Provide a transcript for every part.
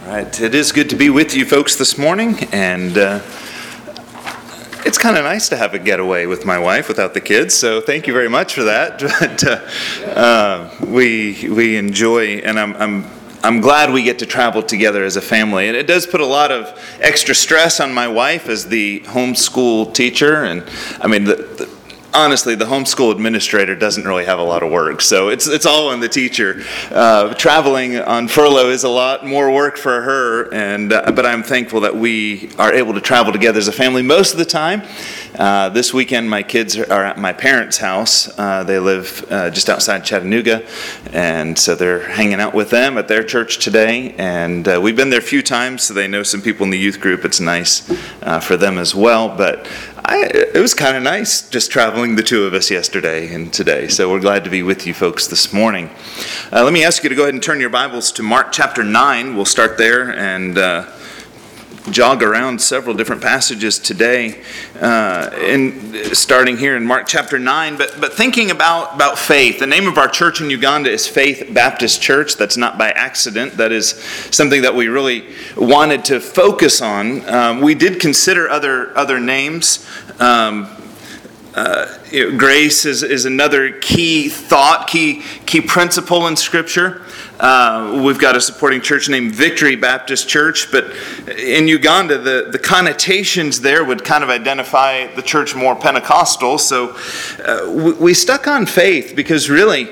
All right, it is good to be with you folks this morning, and it's kind of nice to have a getaway with my wife without the kids, so thank you very much for that. But we enjoy, and I'm glad we get to travel together as a family. And it does put a lot of extra stress on my wife as the homeschool teacher, and I mean honestly, the homeschool administrator doesn't really have a lot of work, so it's all on the teacher. Traveling on furlough is a lot more work for her, but I'm thankful that we are able to travel together as a family most of the time. This weekend, my kids are at my parents' house. They live just outside Chattanooga, and so they're hanging out with them at their church today. And we've been there a few times, so they know some people in the youth group. It's nice for them as well, but it was kind of nice just traveling the two of us yesterday and today. So we're glad to be with you folks this morning. Let me ask you to go ahead and turn your Bibles to Mark chapter 9. We'll start there and jog around several different passages today, starting here in Mark chapter 9, but thinking about faith. The name of our church in Uganda is Faith Baptist Church. That's not by accident. That is something that we really wanted to focus on. We did consider other names. Grace is another key thought, key principle in Scripture. We've got a supporting church named Victory Baptist Church, but in Uganda, the connotations there would kind of identify the church more Pentecostal. So we stuck on faith because really,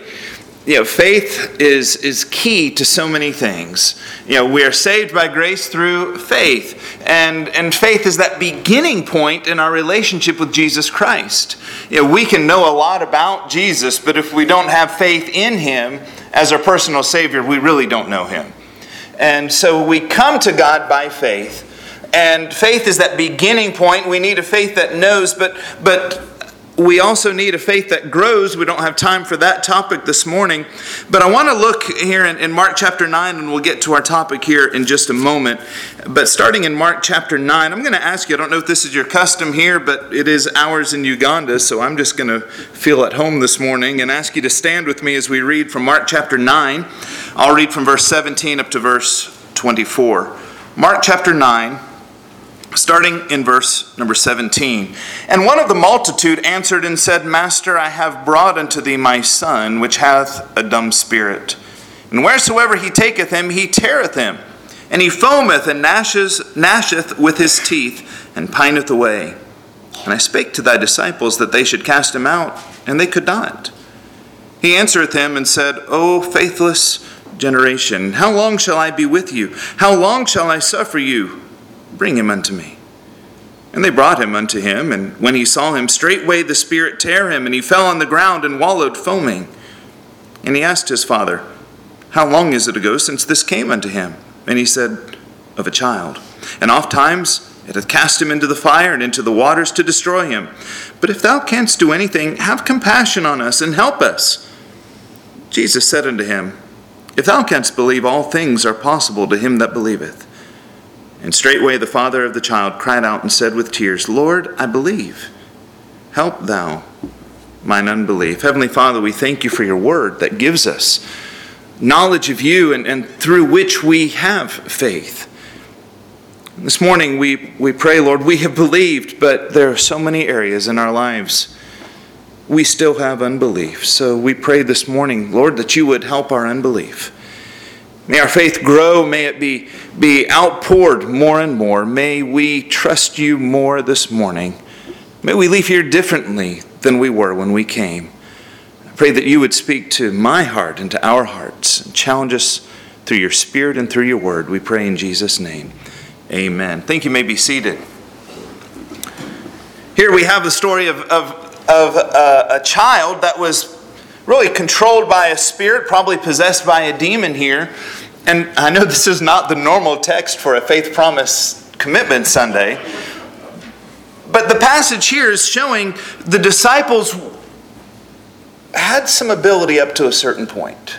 faith is key to so many things. We are saved by grace through faith, and faith is that beginning point in our relationship with Jesus Christ. We can know a lot about Jesus, but if we don't have faith in Him as our personal Savior, we really don't know Him. And so we come to God by faith, and faith is that beginning point. We need a faith that knows, but we also need a faith that grows. We don't have time for that topic this morning. But I want to look here in Mark chapter 9, and we'll get to our topic here in just a moment. But starting in Mark chapter 9, I'm going to ask you, I don't know if this is your custom here, but it is ours in Uganda, so I'm just going to feel at home this morning and ask you to stand with me as we read from Mark chapter 9. I'll read from verse 17 up to verse 24. Mark chapter 9. Starting in verse number 17. And one of the multitude answered and said, Master, I have brought unto thee my son, which hath a dumb spirit. And wheresoever he taketh him, he teareth him. And he foameth and gnasheth with his teeth, and pineth away. And I spake to thy disciples that they should cast him out, and they could not. He answereth him and said, O faithless generation, how long shall I be with you? How long shall I suffer you? Bring him unto me. And they brought him unto him, and when he saw him, straightway the spirit tare him, and he fell on the ground and wallowed foaming. And he asked his father, How long is it ago since this came unto him? And he said, Of a child. And oft times it hath cast him into the fire and into the waters to destroy him. But if thou canst do anything, have compassion on us and help us. Jesus said unto him, If thou canst believe, all things are possible to him that believeth. And straightway the father of the child cried out and said with tears, Lord, I believe. Help thou mine unbelief. Heavenly Father, we thank you for your word that gives us knowledge of you and through which we have faith. This morning we pray, Lord, we have believed, but there are so many areas in our lives we still have unbelief. So we pray this morning, Lord, that you would help our unbelief. May our faith grow. May it be outpoured more and more. May we trust you more this morning. May we leave here differently than we were when we came. I pray that you would speak to my heart and to our hearts and challenge us through your Spirit and through your word. We pray in Jesus' name. Amen. I think you may be seated. Here we have the story of a child that was really controlled by a spirit, probably possessed by a demon here. And I know this is not the normal text for a Faith Promise Commitment Sunday, but the passage here is showing the disciples had some ability up to a certain point.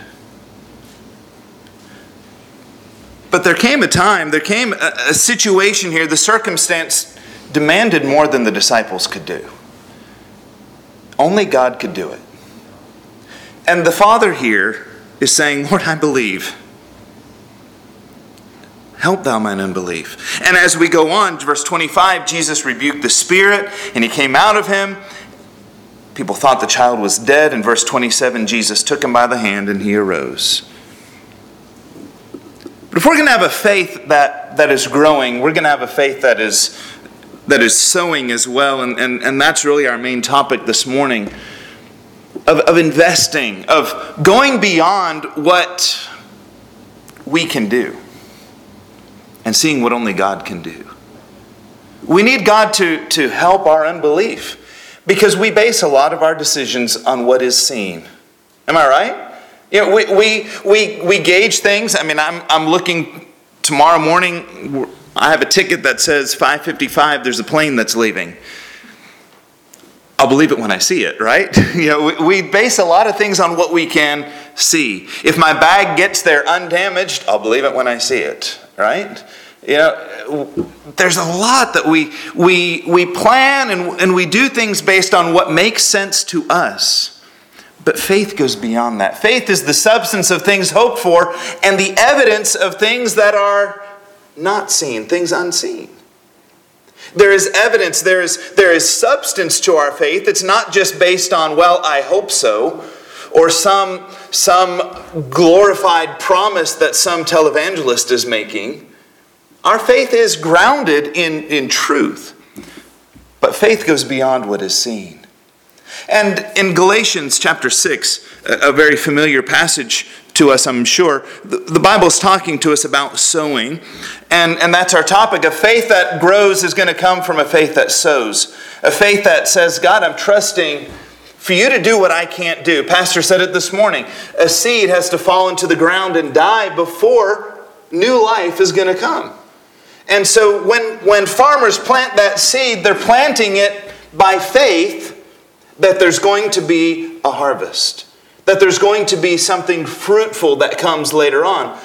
But there came a situation here, the circumstance demanded more than the disciples could do. Only God could do it. And the Father here is saying, Lord, I believe. help thou mine unbelief. And as we go on, verse 25, Jesus rebuked the spirit, and he came out of him. People thought the child was dead. In verse 27, Jesus took him by the hand, and he arose. But if we're going to have a faith that is growing, we're going to have a faith that is sowing as well. And that's really our main topic this morning, of investing, of going beyond what we can do and seeing what only God can do. We need God to help our unbelief, because we base a lot of our decisions on what is seen. Am I right? You know, we gauge things. I mean, I'm looking tomorrow morning. I have a ticket that says 5:55. There's a plane that's leaving. I'll believe it when I see it, right? You know, we base a lot of things on what we can see. If my bag gets there undamaged, I'll believe it when I see it, right? You know, there's a lot that we plan and we do things based on what makes sense to us. But faith goes beyond that. Faith is the substance of things hoped for and the evidence of things that are not seen, things unseen. There is evidence, there is substance to our faith. It's not just based on, well, I hope so, or some glorified promise that some televangelist is making. Our faith is grounded in truth. But faith goes beyond what is seen. And in Galatians chapter 6, a very familiar passage to us, I'm sure, the Bible's talking to us about sowing. And that's our topic. A faith that grows is going to come from a faith that sows. A faith that says, God, I'm trusting for you to do what I can't do. Pastor said it this morning. A seed has to fall into the ground and die before new life is going to come. And so when farmers plant that seed, they're planting it by faith that there's going to be a harvest, that there's going to be something fruitful that comes later on.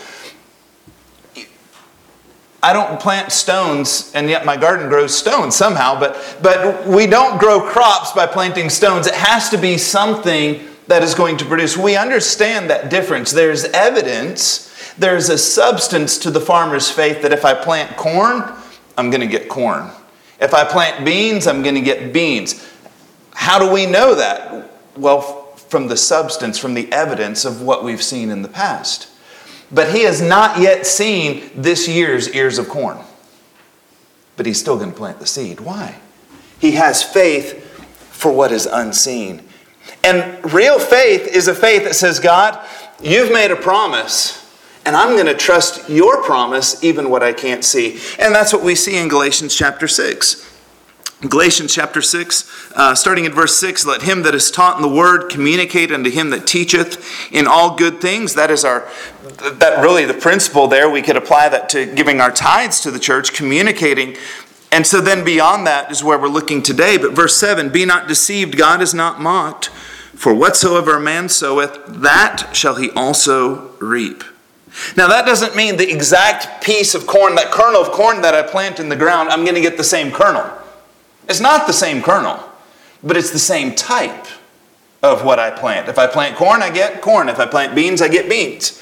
I don't plant stones, and yet my garden grows stones somehow, but we don't grow crops by planting stones. It has to be something that is going to produce. We understand that difference. There's evidence, there's a substance to the farmer's faith that if I plant corn, I'm going to get corn. If I plant beans, I'm going to get beans. How do we know that? Well, from the substance, from the evidence of what we've seen in the past. But he has not yet seen this year's ears of corn. But he's still going to plant the seed. Why? He has faith for what is unseen. And real faith is a faith that says, God, you've made a promise, and I'm going to trust your promise, even what I can't see. And that's what we see in Galatians chapter 6. Galatians chapter 6, starting at verse 6, let him that is taught in the word communicate unto him that teacheth in all good things. That is that really the principle there. We could apply that to giving our tithes to the church, communicating. And so then beyond that is where we're looking today. But verse 7, be not deceived, God is not mocked. For whatsoever a man soweth, that shall he also reap. Now that doesn't mean the exact piece of corn, that kernel of corn that I plant in the ground, I'm going to get the same kernel. It's not the same kernel, but it's the same type of what I plant. If I plant corn, I get corn. If I plant beans, I get beans.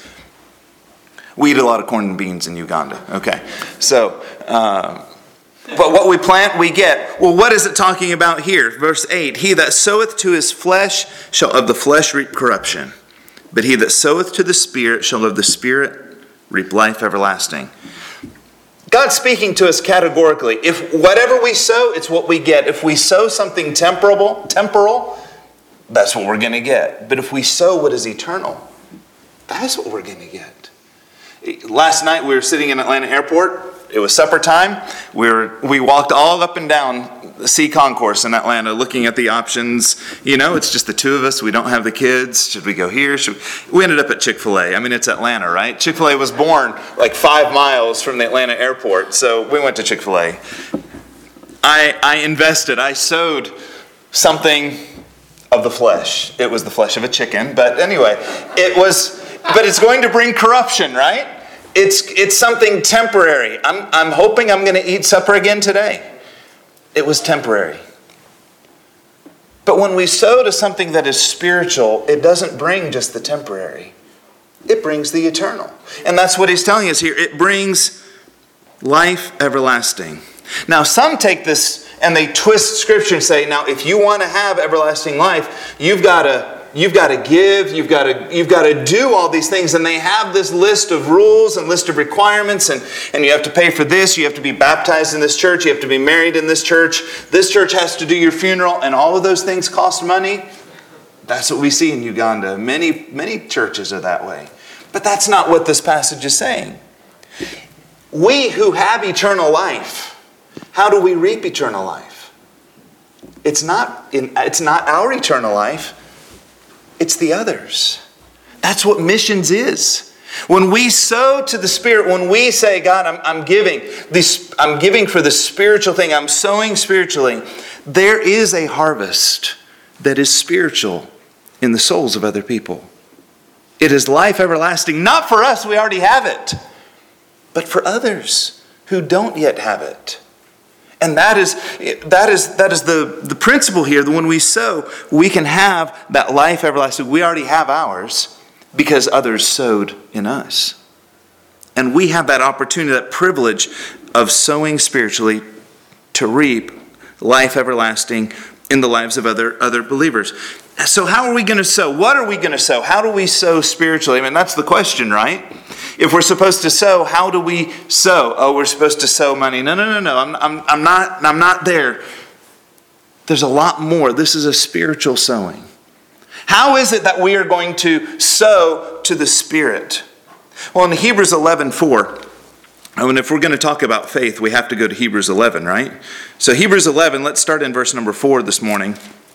We eat a lot of corn and beans in Uganda. Okay, so, but what we plant, we get. Well, what is it talking about here? Verse 8, he that soweth to his flesh shall of the flesh reap corruption, but he that soweth to the Spirit shall of the Spirit reap life everlasting. God's speaking to us categorically. If whatever we sow, it's what we get. If we sow something temporal, that's what we're going to get. But if we sow what is eternal, that's what we're going to get. Last night we were sitting in Atlanta Airport. It was supper time. We walked all up and down the C concourse in Atlanta looking at the options. You know, it's just the two of us. We don't have the kids. Should we go here? We ended up at Chick-fil-A. I mean, it's Atlanta, right? Chick-fil-A was born like 5 miles from the Atlanta airport. So we went to Chick-fil-A. I invested. I sowed something of the flesh. It was the flesh of a chicken. But anyway, but it's going to bring corruption, right? It's something temporary. I'm hoping I'm going to eat supper again today. It was temporary. But when we sow to something that is spiritual, it doesn't bring just the temporary. It brings the eternal. And that's what he's telling us here. It brings Life everlasting. Now, some take this and they twist Scripture and say, now, if you want to have everlasting life, you've got to give, you've got to do all these things. And they have this list of rules and list of requirements, and you have to pay for this, you have to be baptized in this church, you have to be married in this church has to do your funeral, and all of those things cost money. That's what we see in Uganda. Many churches are that way. But that's not what this passage is saying. We who have eternal life, how do we reap eternal life? It's not our eternal life. It's the others. That's what missions is. When we sow to the Spirit, when we say, God, I'm giving for the spiritual thing, I'm sowing spiritually, there is a harvest that is spiritual in the souls of other people. It is life everlasting, not for us, we already have it, but for others who don't yet have it. And that is the principle here, that when we sow, we can have that life everlasting. We already have ours because others sowed in us. And we have that opportunity, that privilege of sowing spiritually to reap life everlasting in the lives of other believers. So how are we going to sow? What are we going to sow? How do we sow spiritually? I mean, that's the question, right? If we're supposed to sow, how do we sow? Oh, we're supposed to sow money. No. I'm not there. There's a lot more. This is a spiritual sowing. How is it that we are going to sow to the Spirit? Well, in Hebrews 11:4, and if we're going to talk about faith, we have to go to Hebrews 11, right? So Hebrews 11, let's start in verse number 4 this morning.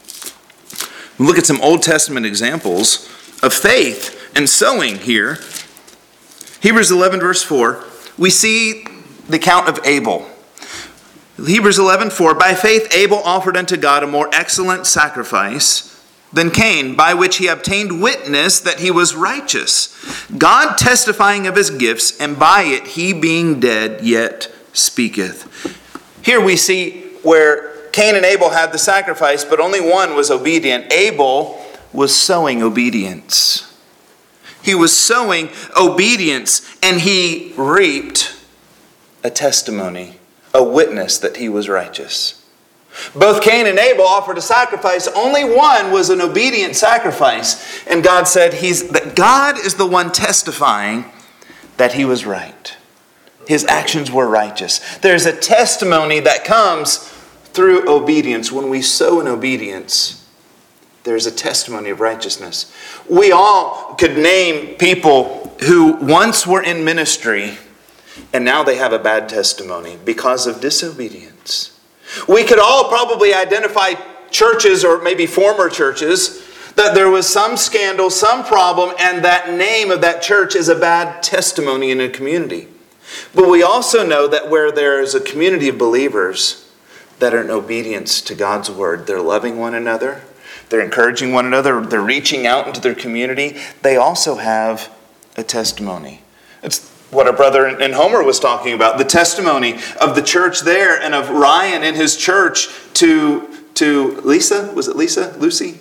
We'll look at some Old Testament examples of faith and sowing here. Hebrews 11, verse 4, we see the account of Abel. Hebrews 11:4, by faith Abel offered unto God a more excellent sacrifice than Cain, by which he obtained witness that he was righteous, God testifying of his gifts, and by it he being dead yet speaketh. Here we see where Cain and Abel had the sacrifice, but only one was obedient. Abel was sowing obedience. He was sowing obedience, and he reaped a testimony, a witness that he was righteous. Both Cain and Abel offered a sacrifice. Only one was an obedient sacrifice. And God said that God is the one testifying that he was right. His actions were righteous. There's a testimony that comes through obedience. When we sow in obedience, there's a testimony of righteousness. We all could name people who once were in ministry and now they have a bad testimony because of disobedience. We could all probably identify churches, or maybe former churches, that there was some scandal, some problem, and that name of that church is a bad testimony in a community. But we also know that where there is a community of believers that are in obedience to God's word, they're loving one another, they're encouraging one another, they're reaching out into their community, they also have a testimony. It's what our brother in Homer was talking about, the testimony of the church there and of Ryan and his church to Lisa. Was it Lisa? Lucy?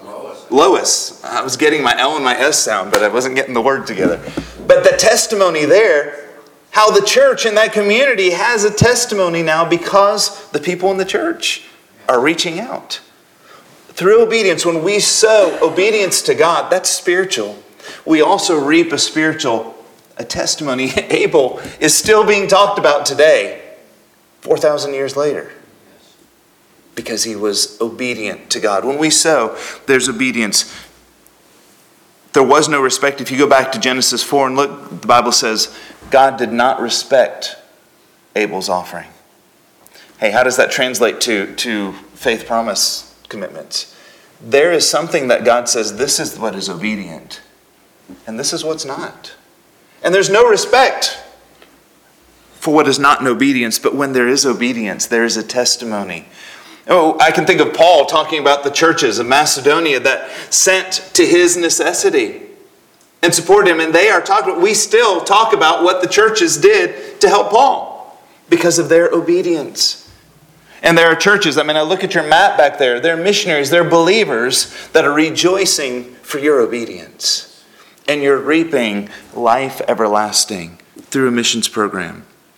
Lois. I was getting my L and my S sound, but I wasn't getting the word together. But the testimony there, how the church in that community has a testimony now because the people in the church are reaching out. Through obedience, when we sow obedience to God, that's spiritual. We also reap a testimony. Abel is still being talked about today, 4,000 years later, because he was obedient to God. When we sow, there's obedience. There was no respect. If you go back to Genesis 4 and look, the Bible says God did not respect Abel's offering. Hey, how does that translate to faith promise commitments? There is something that God says, this is what is obedient, and this is what's not. And there's no respect for what is not in obedience, but when there is obedience, there is a testimony. Oh, I can think of Paul talking about the churches of Macedonia that sent to his necessity and supported him. And we still talk about what the churches did to help Paul because of their obedience. And there are churches, I look at your map back there, they're missionaries, they're believers that are rejoicing for your obedience. And you're reaping life everlasting through a missions program.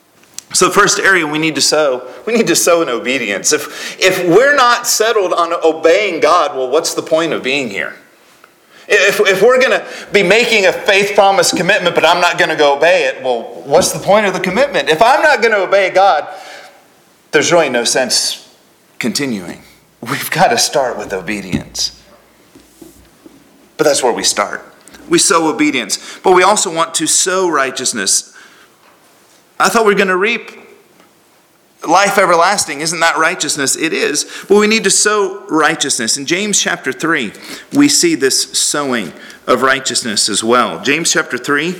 So the first area we need to sow in obedience. If we're not settled on obeying God, well, what's the point of being here? If we're going to be making a faith promise commitment, but I'm not going to go obey it, well, what's the point of the commitment? If I'm not going to obey God, there's really no sense continuing. We've got to start with obedience. But that's where we start. We sow obedience, but we also want to sow righteousness. I thought we were going to reap life everlasting. Isn't that righteousness? It is. But we need to sow righteousness. In James chapter 3, we see this sowing of righteousness as well. James chapter 3.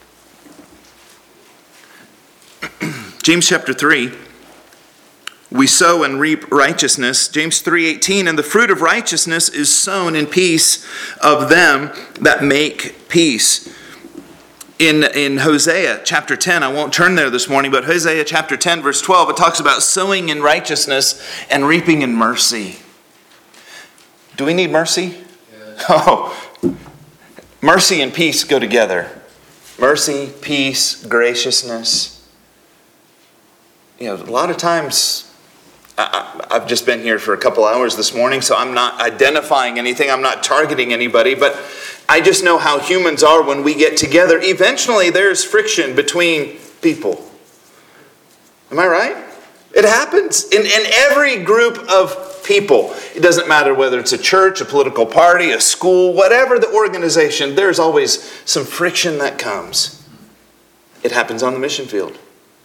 James chapter 3. We sow and reap righteousness. James 3:18, and the fruit of righteousness is sown in peace of them that make peace. In Hosea chapter 10, I won't turn there this morning, but Hosea chapter 10 verse 12, it talks about sowing in righteousness and reaping in mercy. Do we need mercy? Yes. Oh, mercy and peace go together. Mercy, peace, graciousness. You know, a lot of times, I've just been here for a couple hours this morning, so I'm not identifying anything. I'm not targeting anybody, but I just know how humans are when we get together. Eventually, there's friction between people. Am I right? It happens in every group of people. It doesn't matter whether it's a church, a political party, a school, whatever the organization, there's always some friction that comes. It happens on the mission field.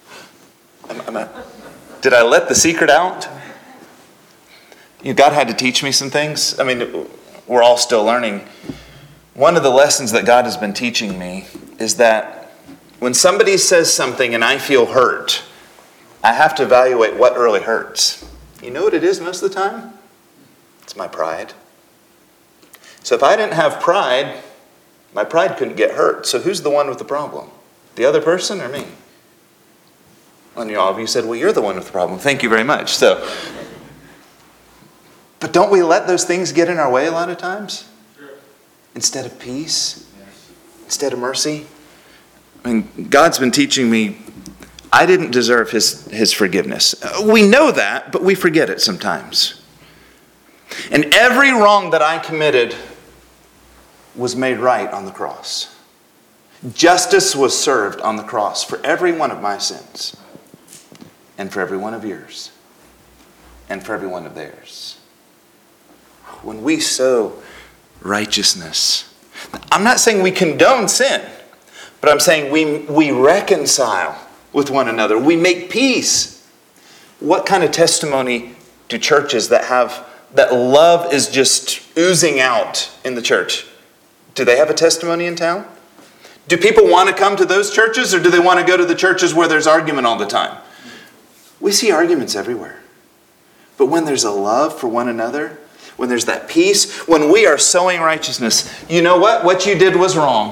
Did I let the secret out? God had to teach me some things. I mean, we're all still learning. One of the lessons that God has been teaching me is that when somebody says something and I feel hurt, I have to evaluate what really hurts. You know what it is most of the time? It's my pride. So if I didn't have pride, my pride couldn't get hurt. So who's the one with the problem? The other person or me? And all of you said, well, you're the one with the problem. Thank you very much. But don't we let those things get in our way a lot of times? Sure. Instead of peace? Yes. Instead of mercy? I mean, God's been teaching me, I didn't deserve His forgiveness. We know that, but we forget it sometimes. And every wrong that I committed was made right on the cross. Justice was served on the cross for every one of my sins. And for every one of yours. And for every one of theirs. When we sow righteousness, I'm not saying we condone sin, but I'm saying we reconcile with one another. We make peace. What kind of testimony do churches that love is just oozing out in the church? Do they have a testimony in town? Do people want to come to those churches, or do they want to go to the churches where there's argument all the time? We see arguments everywhere. But when there's a love for one another, when there's that peace, when we are sowing righteousness, you know what? What you did was wrong.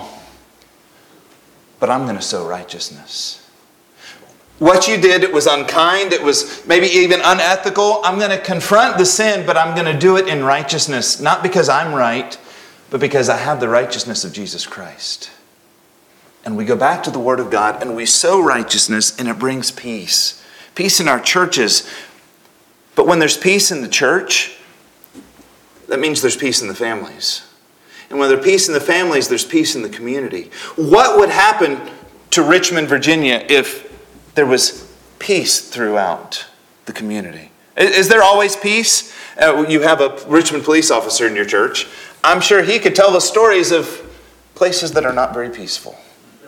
But I'm going to sow righteousness. What you did, it was unkind, it was maybe even unethical. I'm going to confront the sin, but I'm going to do it in righteousness. Not because I'm right, but because I have the righteousness of Jesus Christ. And we go back to the Word of God and we sow righteousness, and it brings peace. Peace in our churches. But when there's peace in the church, that means there's peace in the families. And when there's peace in the families, there's peace in the community. What would happen to Richmond, Virginia, if there was peace throughout the community? Is there always peace? You have a Richmond police officer in your church. I'm sure he could tell the stories of places that are not very peaceful.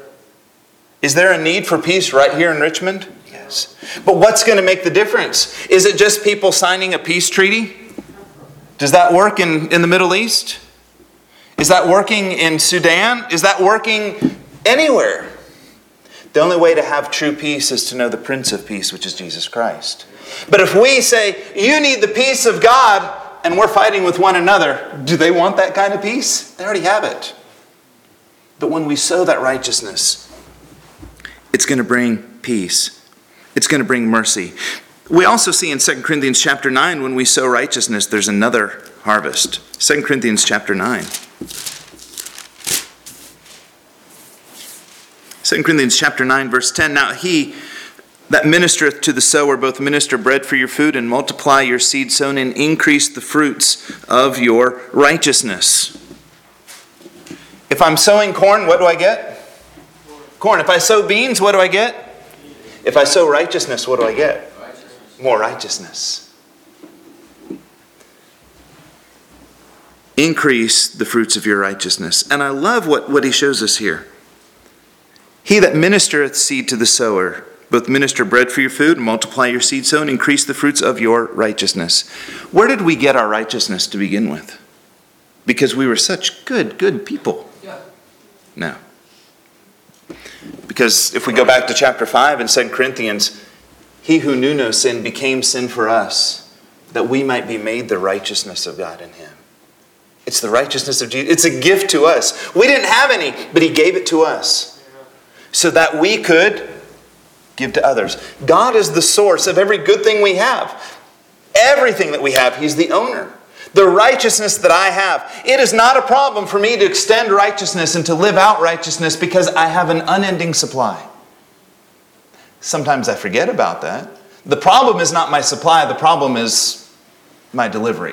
Is there a need for peace right here in Richmond? Yes. But what's going to make the difference? Is it just people signing a peace treaty? Does that work in the Middle East? Is that working in Sudan? Is that working anywhere? The only way to have true peace is to know the Prince of Peace, which is Jesus Christ. But if we say, you need the peace of God, and we're fighting with one another, do they want that kind of peace? They already have it. But when we sow that righteousness, it's going to bring peace. It's going to bring mercy. We also see in 2 Corinthians chapter 9, when we sow righteousness, there's another harvest. 2 Corinthians chapter 9. 2 Corinthians chapter 9, verse 10. Now he, that ministereth to the sower, both minister bread for your food and multiply your seed sown and increase the fruits of your righteousness. If I'm sowing corn, what do I get? Corn. If I sow beans, what do I get? If I sow righteousness, what do I get? More righteousness. Increase the fruits of your righteousness. And I love what he shows us here. He that ministereth seed to the sower, both minister bread for your food and multiply your seed sown, increase the fruits of your righteousness. Where did we get our righteousness to begin with? Because we were such good people. No. Because if we go back to chapter 5 in 2 Corinthians, he who knew no sin became sin for us, that we might be made the righteousness of God in him. It's the righteousness of Jesus. It's a gift to us. We didn't have any, but he gave it to us so that we could give to others. God is the source of every good thing we have. Everything that we have, he's the owner. The righteousness that I have, it is not a problem for me to extend righteousness and to live out righteousness because I have an unending supply. Sometimes I forget about that. The problem is not my supply, the problem is my delivery.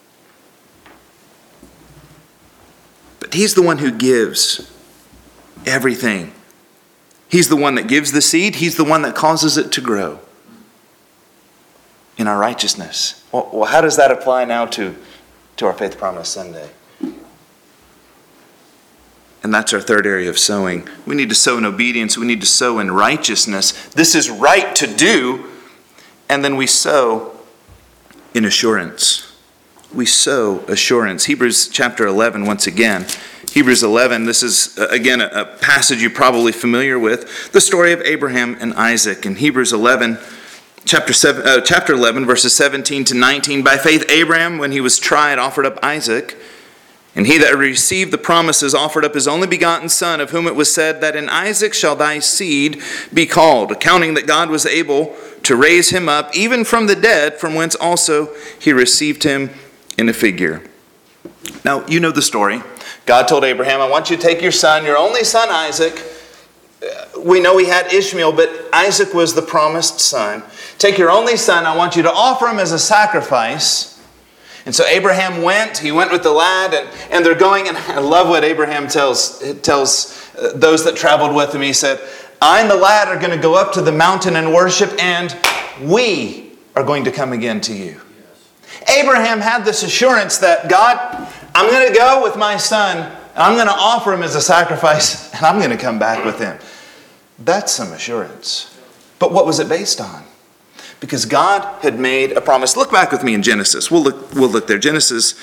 But he's the one who gives everything. He's the one that gives the seed. He's the one that causes it to grow in our righteousness. Well, how does that apply now to our Faith Promise Sunday? And that's our third area of sowing. We need to sow in obedience. We need to sow in righteousness. This is right to do. And then we sow in assurance. We sow assurance. Hebrews chapter 11, once again. Hebrews 11, this is, again, a passage you're probably familiar with. The story of Abraham and Isaac. In Hebrews 11, chapter 11, verses 17 to 19. By faith Abraham, when he was tried, offered up Isaac. And he that received the promises offered up his only begotten son, of whom it was said that in Isaac shall thy seed be called, accounting that God was able to raise him up even from the dead, from whence also he received him in a figure. Now, you know the story. God told Abraham, I want you to take your son, your only son Isaac. We know he had Ishmael, but Isaac was the promised son. Take your only son, I want you to offer him as a sacrifice. And so Abraham went, he went with the lad, and they're going, and I love what Abraham tells those that traveled with him. He said, I and the lad are going to go up to the mountain and worship, and we are going to come again to you. Abraham had this assurance that God, I'm going to go with my son, and I'm going to offer him as a sacrifice, and I'm going to come back with him. That's some assurance. But what was it based on? Because God had made a promise. Look back with me in Genesis. We'll look there. Genesis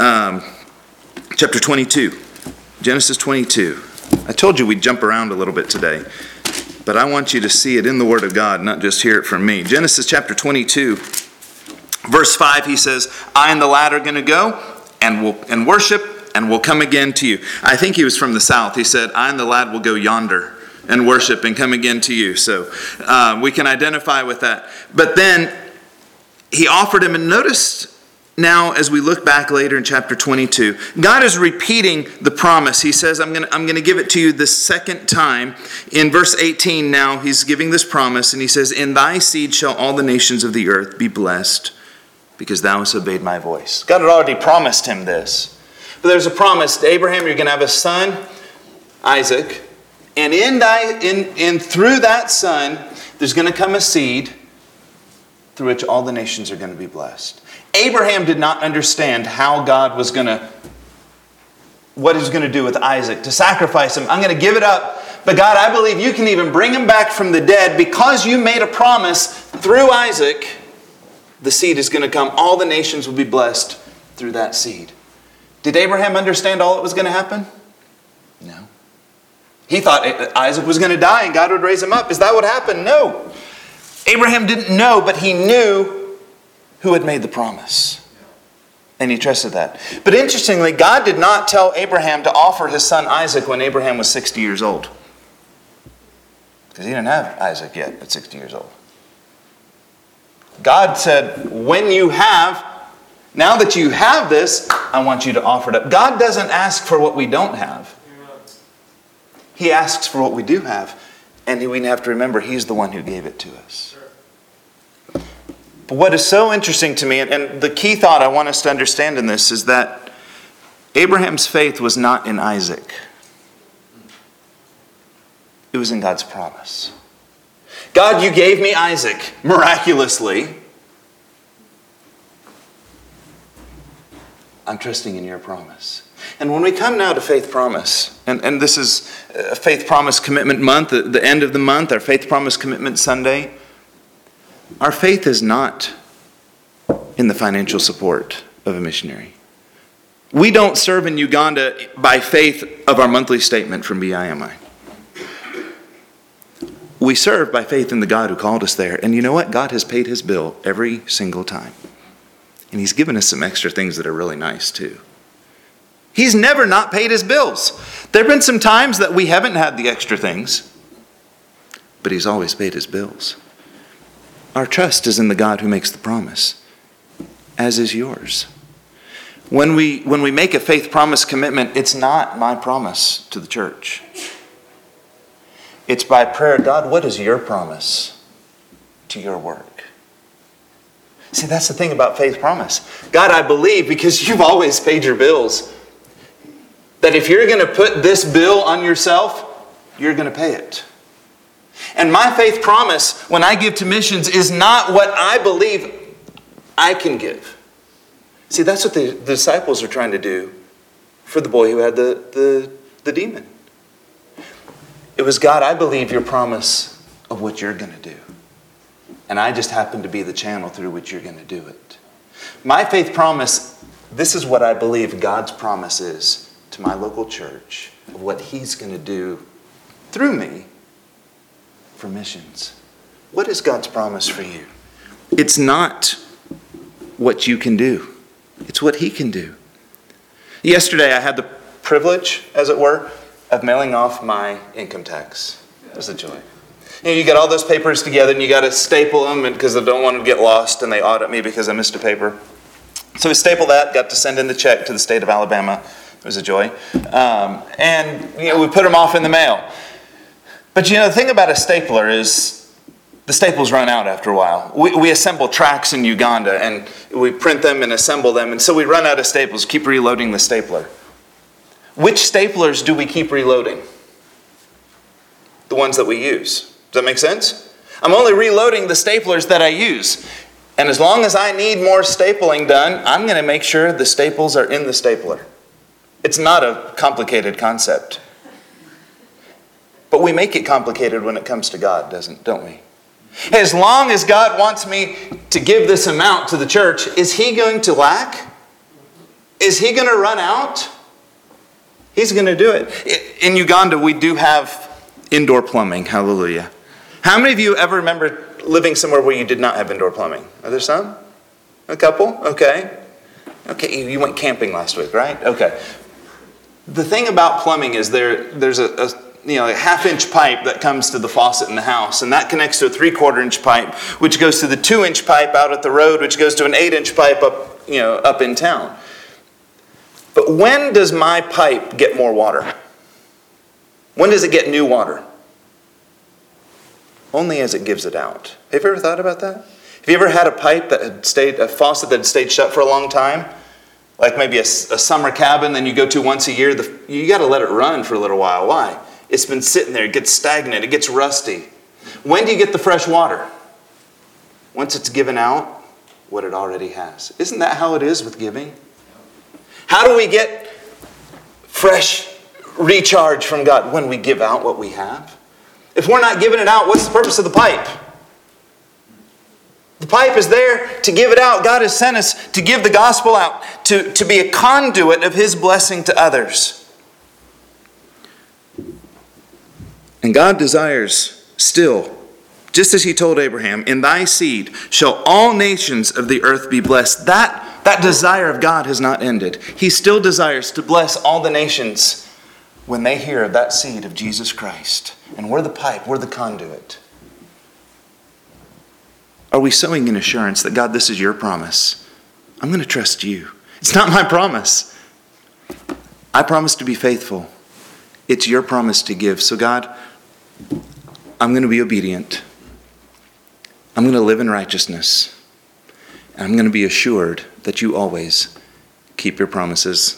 chapter 22. Genesis 22. I told you we'd jump around a little bit today, but I want you to see it in the Word of God, not just hear it from me. Genesis chapter 22. Verse 5, he says, I and the lad are going to go and worship, and we'll come again to you. I think he was from the south. He said, I and the lad will go yonder and worship and come again to you. So we can identify with that. But then he offered him, and notice now as we look back later in chapter 22, God is repeating the promise. He says, I'm going to give it to you the second time. In verse 18 now, he's giving this promise, and he says, in thy seed shall all the nations of the earth be blessed, because thou hast obeyed my voice. God had already promised him this. But there's a promise to Abraham, you're going to have a son, Isaac, and through that son, there's going to come a seed through which all the nations are going to be blessed. Abraham did not understand how God was going to, what he was going to do with Isaac, to sacrifice him. I'm going to give it up. But God, I believe you can even bring him back from the dead because you made a promise through Isaac. The seed is going to come. All the nations will be blessed through that seed. Did Abraham understand all that was going to happen? No. He thought Isaac was going to die and God would raise him up. Is that what happened? No. Abraham didn't know, but he knew who had made the promise. And he trusted that. But interestingly, God did not tell Abraham to offer his son Isaac when Abraham was 60 years old. Because he didn't have Isaac yet at 60 years old. God said, now that you have this, I want you to offer it up. God doesn't ask for what we don't have. He asks for what we do have. And we have to remember He's the one who gave it to us. But what is so interesting to me, and the key thought I want us to understand in this, is that Abraham's faith was not in Isaac. It was in God's promise. God, you gave me Isaac miraculously. I'm trusting in your promise. And when we come now to faith promise, and this is a faith promise commitment month, the end of the month, our faith promise commitment Sunday, our faith is not in the financial support of a missionary. We don't serve in Uganda by faith of our monthly statement from BIMI. We serve by faith in the God who called us there. And you know what? God has paid His bill every single time. And He's given us some extra things that are really nice too. He's never not paid His bills. There have been some times that we haven't had the extra things, but He's always paid His bills. Our trust is in the God who makes the promise, as is yours. When we make a faith promise commitment, it's not my promise to the church. It's by prayer, God, what is your promise to your work? See, that's the thing about faith promise. God, I believe, because you've always paid your bills, that if you're going to put this bill on yourself, you're going to pay it. And my faith promise when I give to missions is not what I believe I can give. See, that's what the disciples are trying to do for the boy who had the demon. It was, God, I believe your promise of what you're going to do. And I just happen to be the channel through which you're going to do it. My faith promise, this is what I believe God's promise is to my local church of what He's going to do through me for missions. What is God's promise for you? It's not what you can do. It's what He can do. Yesterday I had the privilege, as it were, of mailing off my income tax. It was a joy. You get all those papers together and you got to staple them because I don't want them to get lost and they audit me because I missed a paper. So we stapled that, got to send in the check to the state of Alabama. It was a joy. And we put them off in the mail. But the thing about a stapler is the staples run out after a while. We assemble tracks in Uganda and we print them and assemble them. And so we run out of staples, keep reloading the stapler. Which staplers do we keep reloading? The ones that we use. Does that make sense? I'm only reloading the staplers that I use. And as long as I need more stapling done, I'm going to make sure the staples are in the stapler. It's not a complicated concept. But we make it complicated when it comes to God, don't we? As long as God wants me to give this amount to the church, is He going to lack? Is He going to run out? He's going to do it. In Uganda, we do have indoor plumbing. Hallelujah. How many of you ever remember living somewhere where you did not have indoor plumbing? Are there some? A couple? Okay. Okay, you went camping last week, right? Okay. The thing about plumbing is there's a half-inch pipe that comes to the faucet in the house, and that connects to a 3/4-inch pipe, which goes to the 2-inch pipe out at the road, which goes to an 8-inch pipe up in town. But when does my pipe get more water? When does it get new water? Only as it gives it out. Have you ever thought about that? Have you ever had a pipe a faucet that had stayed shut for a long time? Like maybe a summer cabin, then you go to once a year. You got to let it run for a little while. Why? It's been sitting there. It gets stagnant. It gets rusty. When do you get the fresh water? Once it's given out what it already has. Isn't that how it is with giving? How do we get fresh recharge from God? When we give out what we have. If we're not giving it out, what's the purpose of the pipe? The pipe is there to give it out. God has sent us to give the gospel out, to be a conduit of His blessing to others. And God desires still, just as He told Abraham, in thy seed shall all nations of the earth be blessed. That desire of God has not ended. He still desires to bless all the nations when they hear of that seed of Jesus Christ. And we're the pipe, we're the conduit. Are we sowing in assurance that, God, this is your promise? I'm going to trust you. It's not my promise. I promise to be faithful. It's your promise to give. So God, I'm going to be obedient. I'm going to live in righteousness. And I'm going to be assured that you always keep your promises.